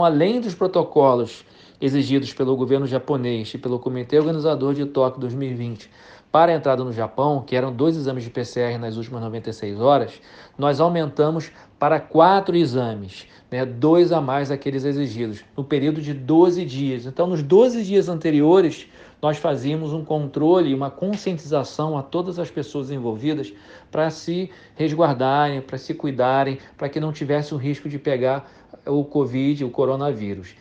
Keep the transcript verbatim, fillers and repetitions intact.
Além dos protocolos exigidos pelo governo japonês e pelo Comitê Organizador de Tóquio dois mil e vinte para a entrada no Japão, que eram dois exames de P C R nas últimas noventa e seis horas, nós aumentamos para quatro exames, né, dois a mais daqueles exigidos, no período de doze dias. Então, nos doze dias anteriores, nós fazíamos um controle, uma conscientização a todas as pessoas envolvidas para se resguardarem, para se cuidarem, para que não tivesse o risco de pegar o Covid, o coronavírus.